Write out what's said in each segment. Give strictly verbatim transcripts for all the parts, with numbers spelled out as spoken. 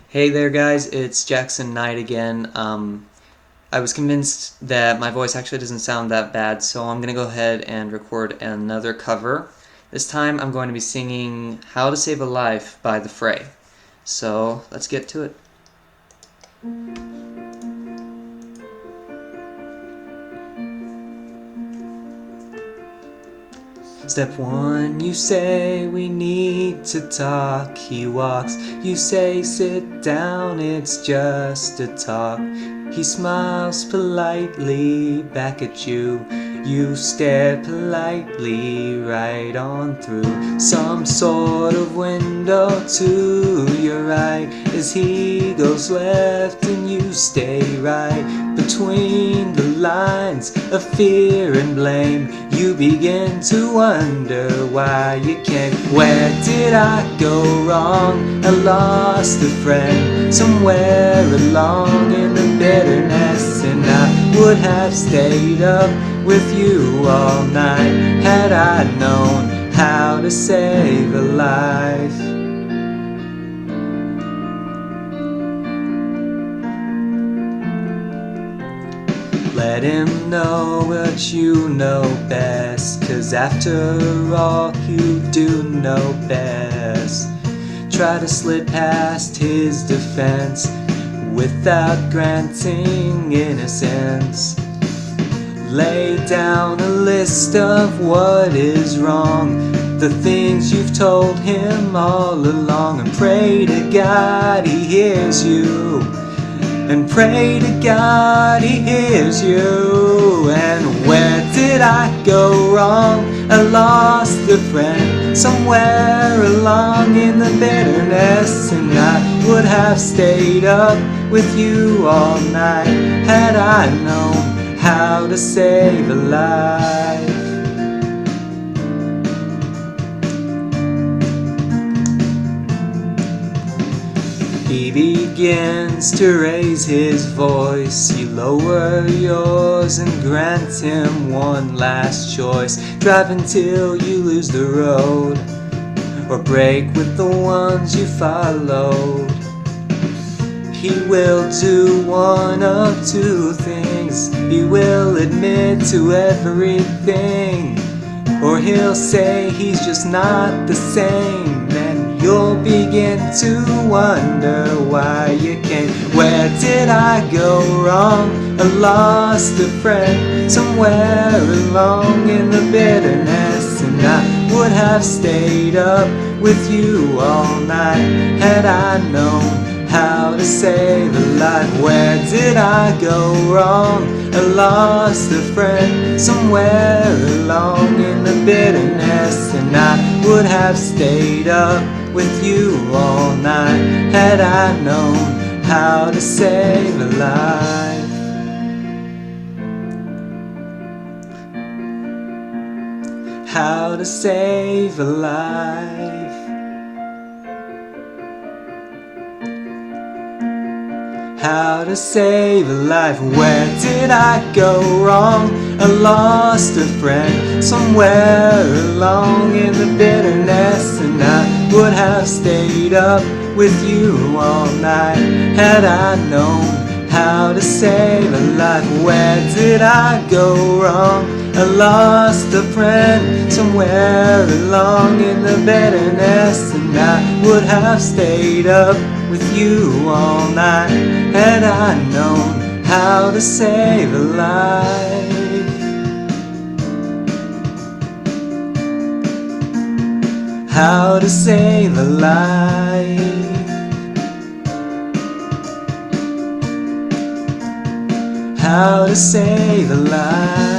Hey there guys, it's Jackson Knight again. Um, I was convinced that my voice actually doesn't sound that bad, so I'm going to go ahead and record another cover. This time I'm going to be singing How to Save a Life by The Fray. So let's get to it. Step one, you say we need to talk. He walks, you say sit down, it's just a talk. He smiles politely back at you. You stare politely right on through some sort of window to your right as he goes left and you stay right between the lines of fear and blame. You begin to wonder why you came. Where did I go wrong? I lost a friend somewhere along in the bitterness, and I would have stayed up with you all night had I known how to save a life. Let him know what you know best, 'cause after all you do know best. Try to slip past his defense without granting innocence. Lay down a list of what is wrong, the things you've told him all along, and pray to God he hears you. And pray to God he hears you. And where did I go wrong? I lost a friend somewhere along in the bitterness, and I would have stayed up with you all night had I known how to save a life. He begins to raise his voice. You lower yours and grant him one last choice. Drive until you lose the road, or break with the ones you followed. He will do one of two things. He will admit to everything, or he'll say he's just not the same. And you'll begin to wonder why you came. Where did I go wrong? I lost a friend somewhere along in the bitterness, and I would have stayed up with you all night had I known how to save a life. Where did I go wrong? I lost a friend somewhere along in the bitterness, and I would have stayed up with you all night had I known how to save a life. How to save a life. How to save a life. Where did I go wrong? I lost a friend somewhere along in the bitterness, and I would have stayed up with you all night had I known how to save a life. Where did I go wrong? I lost a friend somewhere along in the bitterness, and I would have stayed up with you all night had I known how to save a life. How to save a life. How to save a life.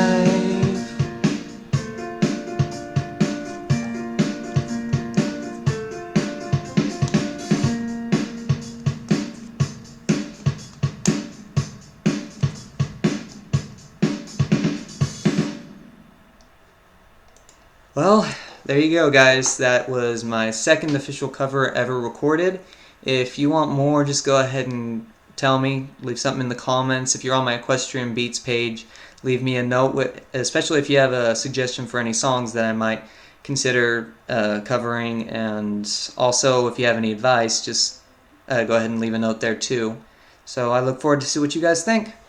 Well, there you go guys, that was my second official cover ever recorded. If you want more, just go ahead and tell me, leave something in the comments. If you're on my Equestrian Beats page, leave me a note, especially if you have a suggestion for any songs that I might consider uh, covering, and also if you have any advice, just uh, go ahead and leave a note there too. So I look forward to see what you guys think.